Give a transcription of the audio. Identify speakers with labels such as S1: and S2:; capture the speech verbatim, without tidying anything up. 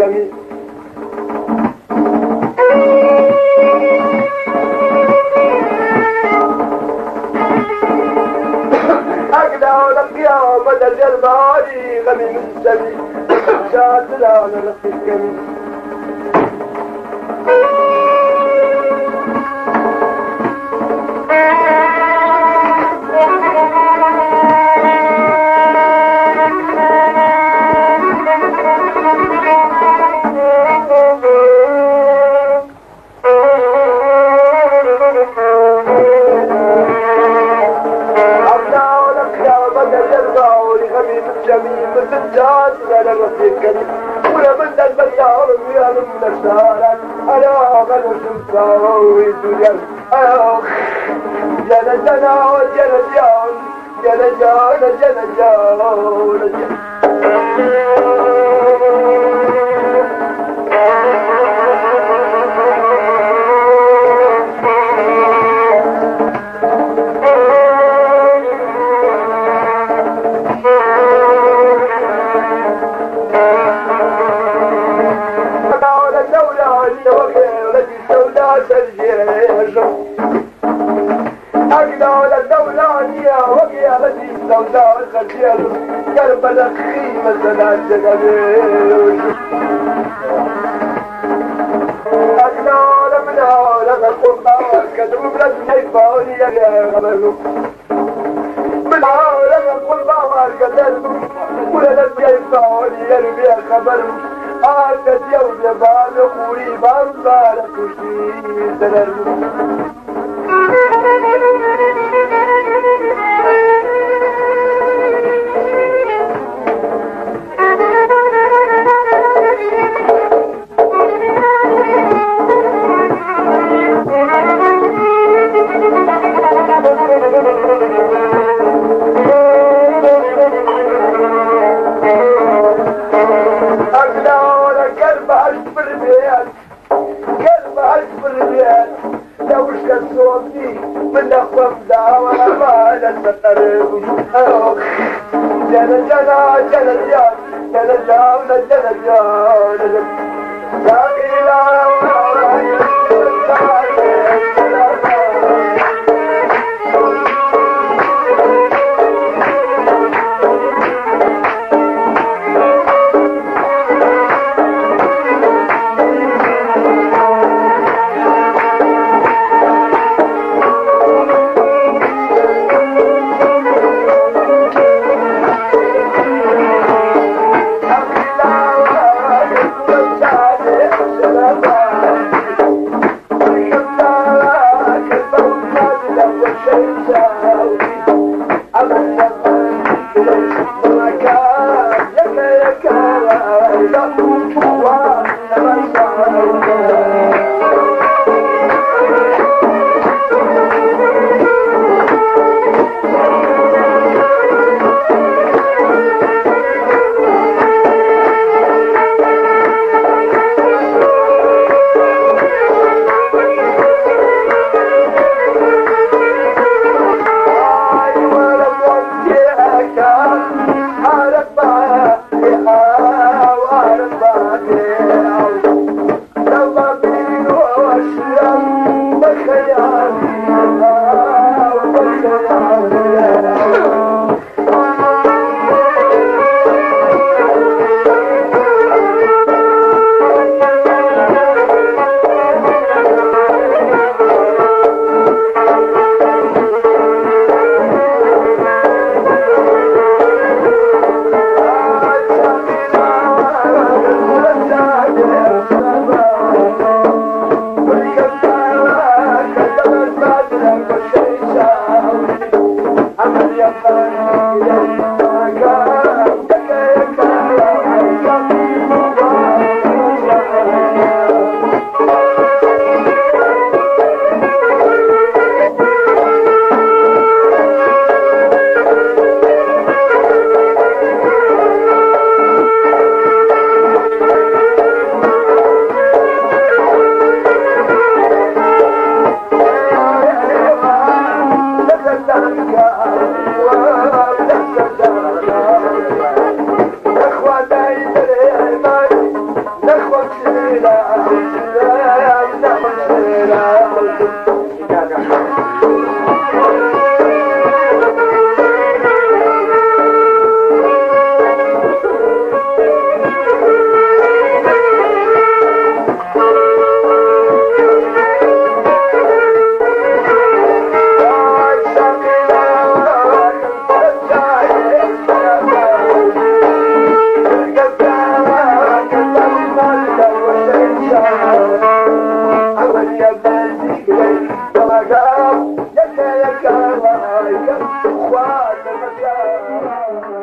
S1: الجميل أقدع ولقيا مدى الجرباني غني من السبيل شاتنا على رقي الجميل جميل مثل جاد على الرصيد كريم ولا من البيار ويا من الشارع انا غنو شمساوي دنيا اخ جانا جانا جانا جان جانا جانا جانا جان أقدر الدولانية وقيا التي سوداء الخجيل قلب الخيمة سنة جدبيل أقدر منها لغا القربة كدوم لسنيفاني يا غمرو منها لغا القربة كدوم ولا لسنيفاني يربي خبر آتت يوم يبان قولي باربارة كشي سنرمو من أخوف دعوة ما نستقرب جنة جنة جنة جان جنة جان جنة جان لا إله إلا ورايا اخوان المكان